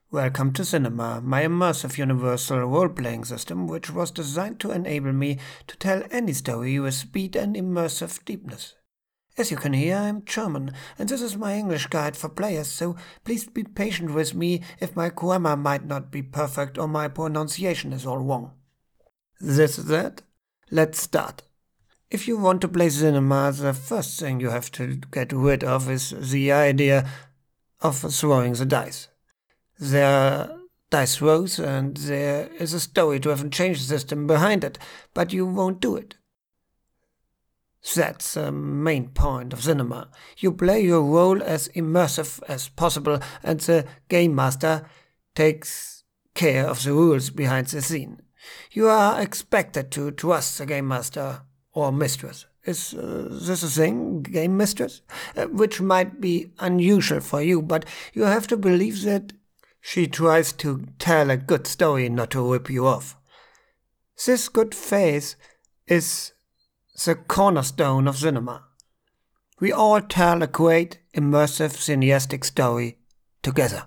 Welcome to Cinema, my immersive universal role-playing system which was designed to enable me to tell any story with speed and immersive deepness. As you can hear, I'm German, and this is my English guide for players, so please be patient with me if my grammar might not be perfect or my pronunciation is all wrong. This is that? Let's start. If you want to play cinema, the first thing you have to get rid of is the idea of throwing the dice. There are dice rolls and there is a story-driven change system behind it, but you won't do it. That's the main point of cinema. You play your role as immersive as possible and the game master takes care of the rules behind the scene. You are expected to trust the game master or mistress. Is this a thing, game mistress? Which might be unusual for you, but you have to believe that she tries to tell a good story, not to rip you off. This good faith is the cornerstone of cinema. We all tell a great, immersive, cineastic story together.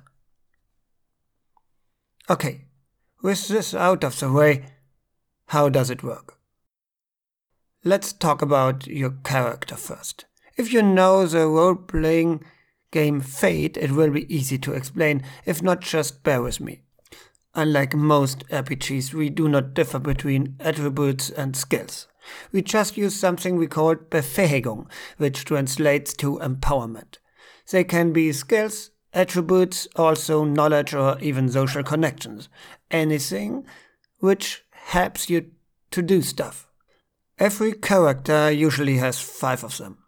Okay, with this out of the way, how does it work? Let's talk about your character first. If you know the role-playing game Fate, it will be easy to explain. If not, just bear with me. Unlike most RPGs, we do not differ between attributes and skills. We just use something we call Befähigung, which translates to empowerment. They can be skills, attributes, also knowledge or even social connections. Anything which helps you to do stuff. Every character usually has 5 of them.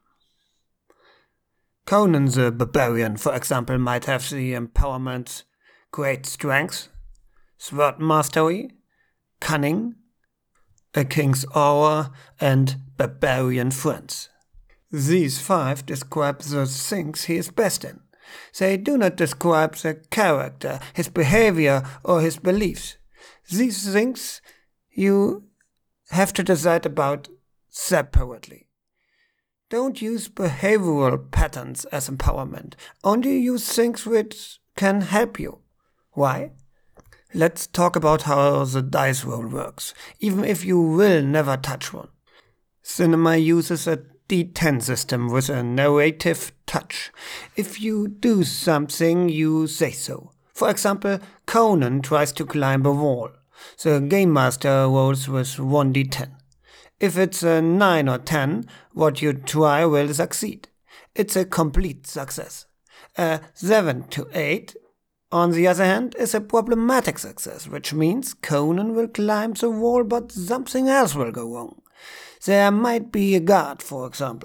Conan the Barbarian, for example, might have the empowerments great strength, sword mastery, cunning, a king's aura, and barbarian friends. These 5 describe the things he is best in. They do not describe the character, his behavior, or his beliefs. These things you have to decide about separately. Don't use behavioral patterns as empowerment. Only use things which can help you. Why? Let's talk about how the dice roll works, even if you will never touch one. Cinema uses a D10 system with a narrative touch. If you do something, you say so. For example, Conan tries to climb a wall. The game master rolls with 1d10. If it's a 9 or 10, what you try will succeed. It's a complete success. A 7 to 8, on the other hand, is a problematic success, which means Conan will climb the wall but something else will go wrong. There might be a guard, for example.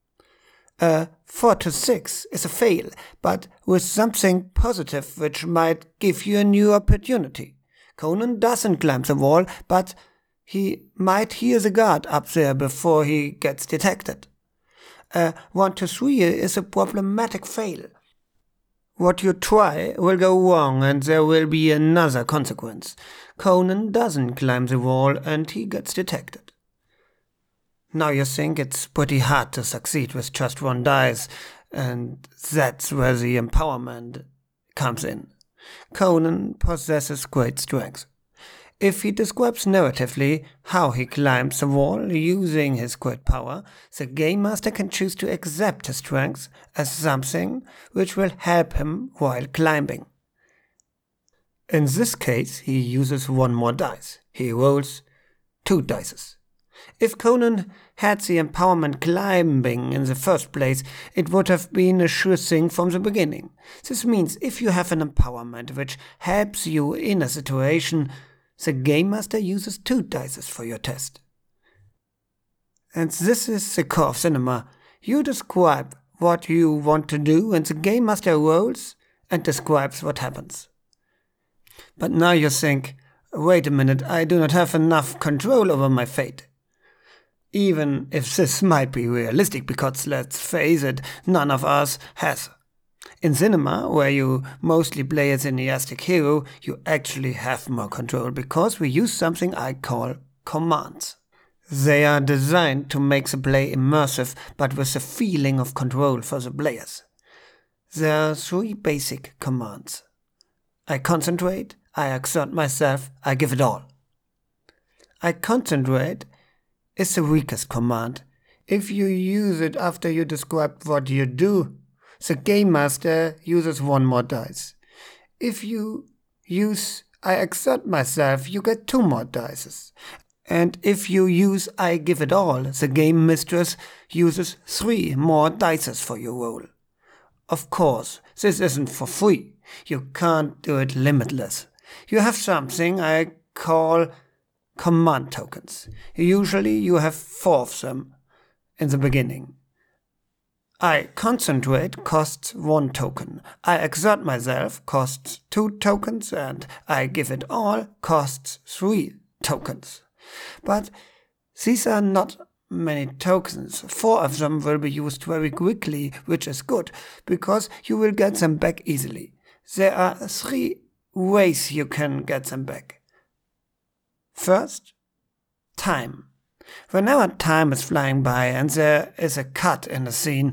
A 4 to 6 is a fail, but with something positive which might give you a new opportunity. Conan doesn't climb the wall, but he might hear the guard up there before he gets detected. 1 to 3 is a problematic fail. What you try will go wrong and there will be another consequence. Conan doesn't climb the wall and he gets detected. Now you think it's pretty hard to succeed with just 1 dice, and that's where the empowerment comes in. Conan possesses great strength. If he describes narratively how he climbs the wall using his great power, the game master can choose to accept his strength as something which will help him while climbing. In this case, he uses 1 more dice. He rolls 2 dice. If Conan had the empowerment climbing in the first place, it would have been a sure thing from the beginning. This means if you have an empowerment which helps you in a situation, the game master uses 2 dice for your test. And this is the core of cinema. You describe what you want to do and the game master rolls and describes what happens. But now you think, wait a minute, I do not have enough control over my fate. Even if this might be realistic, because let's face it, none of us has. In cinema, where you mostly play a cineastic hero, you actually have more control because we use something I call commands. They are designed to make the play immersive, but with a feeling of control for the players. There are 3 basic commands. I concentrate, I exert myself, I give it all. I concentrate is the weakest command. If you use it after you describe what you do, the game master uses one more dice. If you use I exert myself, you get 2 more dice. And if you use I give it all, the game mistress uses 3 more dice for your roll. Of course, this isn't for free. You can't do it limitless. You have something I call command tokens. Usually you have 4 of them in the beginning. I concentrate costs 1 token. I exert myself costs 2 tokens, and I give it all costs 3 tokens. But these are not many tokens. 4 of them will be used very quickly, which is good, because you will get them back easily. There are 3 ways you can get them back. First, time. Whenever time is flying by and there is a cut in the scene,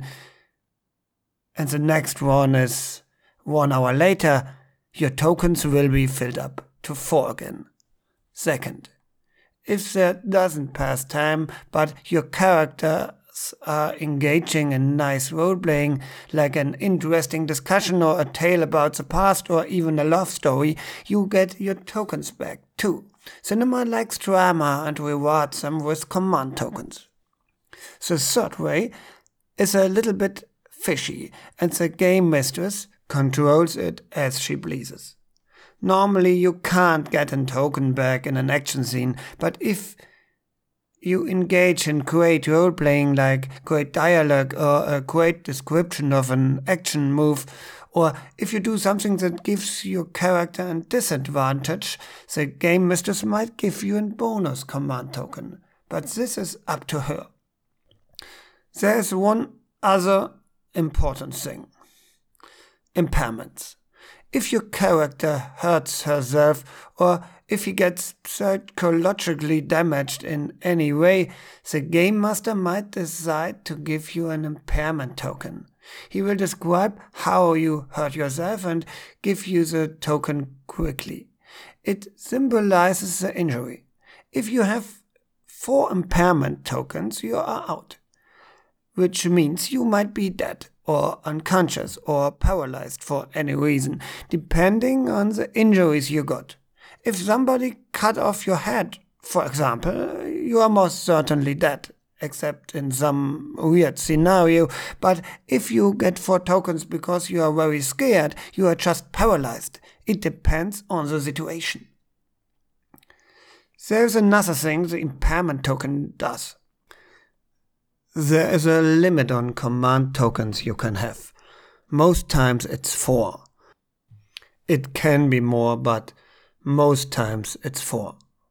and the next one is 1 hour later, your tokens will be filled up to 4 again. Second, if there doesn't pass time, but your characters are engaging in nice role-playing, like an interesting discussion or a tale about the past or even a love story, you get your tokens back too. Cinema likes drama and rewards them with command tokens. The third way is a little bit fishy, and the game mistress controls it as she pleases. Normally you can't get a token back in an action scene, but if you engage in great role-playing like great dialogue or a great description of an action move, or if you do something that gives your character a disadvantage, the game mistress might give you a bonus command token, but this is up to her. There is one other important thing. Impairments. If your character hurts herself or if he gets psychologically damaged in any way, the game master might decide to give you an impairment token. He will describe how you hurt yourself and give you the token quickly. It symbolizes the injury. If you have 4 impairment tokens, you are out, which means you might be dead or unconscious or paralyzed for any reason, depending on the injuries you got. If somebody cut off your head, for example, you are most certainly dead, except in some weird scenario. But if you get 4 tokens because you are very scared, you are just paralyzed. It depends on the situation. There's another thing the impairment token does. There is a limit on command tokens you can have. Most times it's 4. It can be more, but most times it's 4.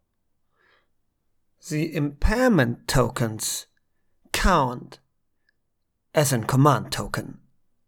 The impairment tokens count as a command token.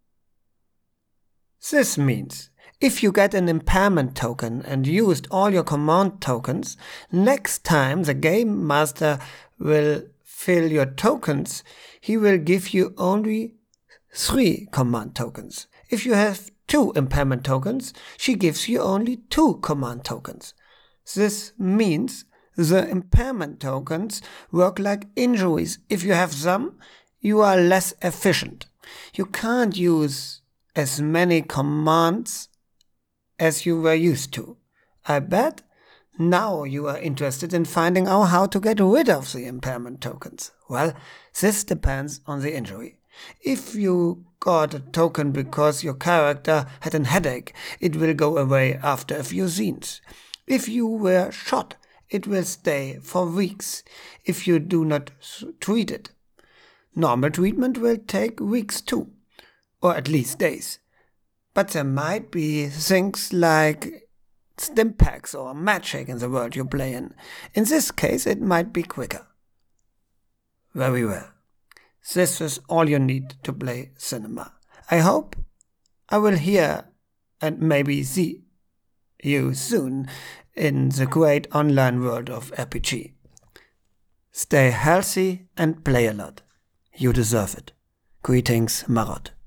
This means if you get an impairment token and used all your command tokens, next time the game master will fill your tokens, he will give you only 3 command tokens. If you have 2 impairment tokens, she gives you only 2 command tokens. This means the impairment tokens work like injuries. If you have some, you are less efficient. You can't use as many commands as you were used to. I bet now you are interested in finding out how to get rid of the impairment tokens. Well, this depends on the injury. If you got a token because your character had a headache, it will go away after a few scenes. If you were shot, it will stay for weeks if you do not treat it. Normal treatment will take weeks too, or at least days. But there might be things like stim packs or magic in the world you play in. In this case, it might be quicker. Very well. This is all you need to play cinema. I hope I will hear and maybe see you soon in the great online world of RPG. Stay healthy and play a lot. You deserve it. Greetings, Marot.